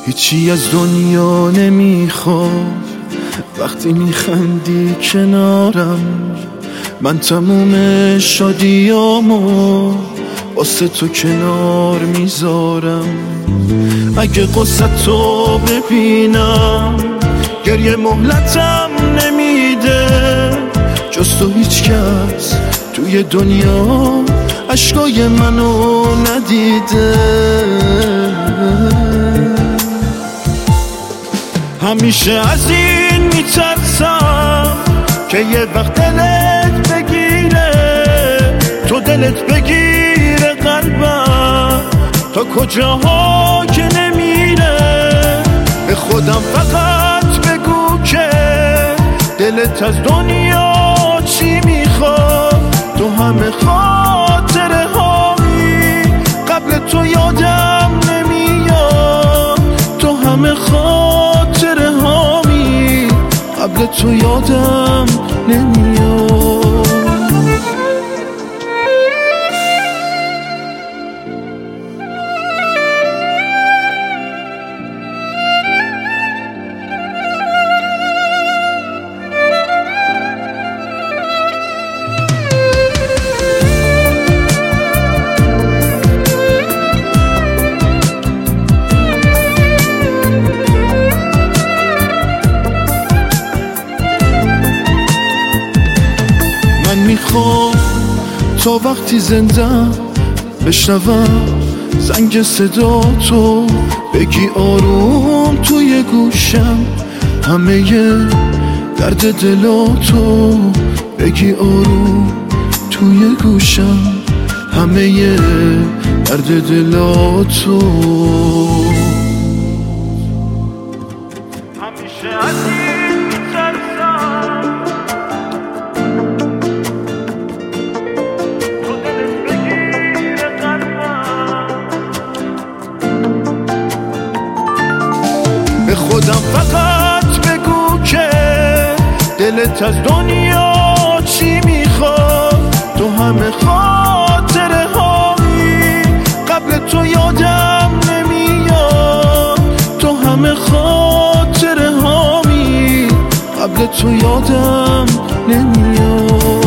هیچی از دنیا نمیخواد وقتی میخندی کنارم. من تموم شادیامو واسه تو کنار میذارم. اگه قصتو ببینم گریه مهلتم نمیده، جز تو هیچ کس توی دنیا اشکای منو ندیده. همیشه از این میترسم که یه وقت دلت بگیره، تو دلت بگیره قلبم تا کجاها که نمیره. به خودم فقط بگو که دلت از دنیا چی میخواد. تو همه خاطره هامی قبل تو یادم نمیاد. تو همه خاطره هامی قبل تو یادم نمیاد. میخوام تا وقتی زندم بشنوم زنگ صدا تو، بگی آروم توی گوشم همه درد دلاتو، بگی آروم توی گوشم همه درد دلاتو. همیشه از این میترسم به خودم فقط بگو که دلت از دنیا چی میخواد. تو همه خاطره هامی قبل تو یادم نمیاد. تو همه خاطره هامی قبل تو یادم نمیاد.